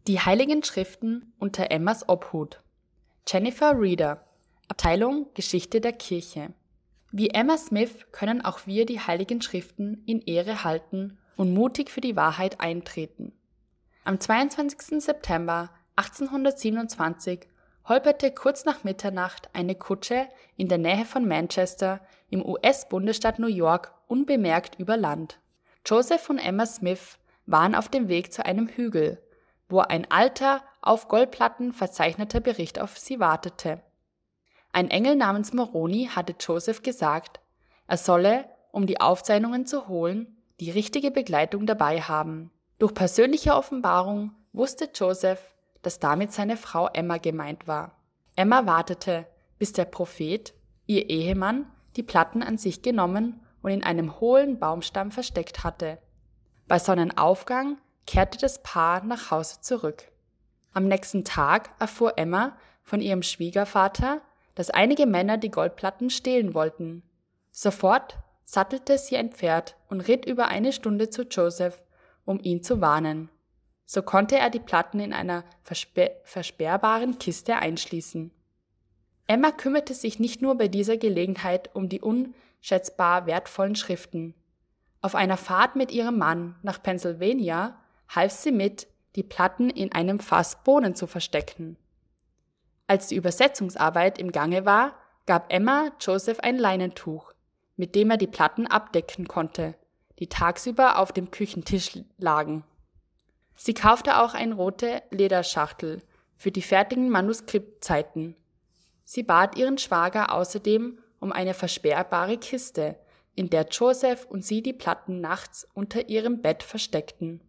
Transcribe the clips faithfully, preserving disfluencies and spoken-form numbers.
Die Heiligen Schriften unter Emmas Obhut. Jennifer Reeder, Abteilung Geschichte der Kirche. Wie Emma Smith können auch wir die Heiligen Schriften in Ehre halten und mutig für die Wahrheit eintreten. Am zweiundzwanzigsten September achtzehnhundertsiebenundzwanzig holperte kurz nach Mitternacht eine Kutsche in der Nähe von Manchester im U S-Bundesstaat New York unbemerkt über Land. Joseph und Emma Smith waren auf dem Weg zu einem Hügel, wo ein alter, auf Goldplatten verzeichneter Bericht auf sie wartete. Ein Engel namens Moroni hatte Joseph gesagt, er solle, um die Aufzeichnungen zu holen, die richtige Begleitung dabei haben. Durch persönliche Offenbarung wusste Joseph, dass damit seine Frau Emma gemeint war. Emma wartete, bis der Prophet, ihr Ehemann, die Platten an sich genommen und in einem hohlen Baumstamm versteckt hatte. Bei Sonnenaufgang kehrte das Paar nach Hause zurück. Am nächsten Tag erfuhr Emma von ihrem Schwiegervater, dass einige Männer die Goldplatten stehlen wollten. Sofort sattelte sie ein Pferd und ritt über eine Stunde zu Joseph, um ihn zu warnen. So konnte er die Platten in einer versper- versperrbaren Kiste einschließen. Emma kümmerte sich nicht nur bei dieser Gelegenheit um die unschätzbar wertvollen Schriften. Auf einer Fahrt mit ihrem Mann nach Pennsylvania half sie mit, die Platten in einem Fass Bohnen zu verstecken. Als die Übersetzungsarbeit im Gange war, gab Emma Joseph ein Leinentuch, mit dem er die Platten abdecken konnte, die tagsüber auf dem Küchentisch lagen. Sie kaufte auch eine rote Lederschachtel für die fertigen Manuskriptseiten. Sie bat ihren Schwager außerdem um eine versperrbare Kiste, in der Joseph und sie die Platten nachts unter ihrem Bett versteckten.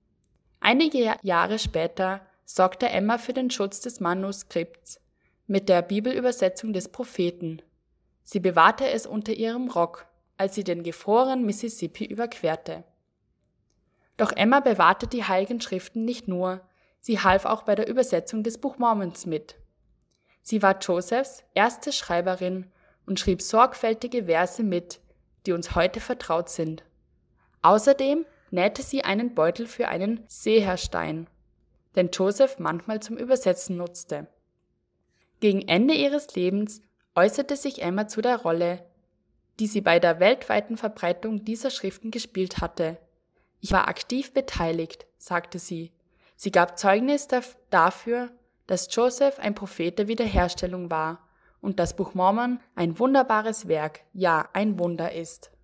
Einige Jahre später sorgte Emma für den Schutz des Manuskripts mit der Bibelübersetzung des Propheten. Sie bewahrte es unter ihrem Rock, als sie den gefrorenen Mississippi überquerte. Doch Emma bewahrte die Heiligen Schriften nicht nur, sie half auch bei der Übersetzung des Buch Mormons mit. Sie war Josephs erste Schreiberin und schrieb sorgfältige Verse mit, die uns heute vertraut sind. Außerdem nähte sie einen Beutel für einen Seherstein, den Joseph manchmal zum Übersetzen nutzte. Gegen Ende ihres Lebens äußerte sich Emma zu der Rolle, die sie bei der weltweiten Verbreitung dieser Schriften gespielt hatte. Ich war aktiv beteiligt, sagte sie. Sie gab Zeugnis dafür, dass Joseph ein Prophet der Wiederherstellung war und das Buch Mormon ein wunderbares Werk, ja ein Wunder ist.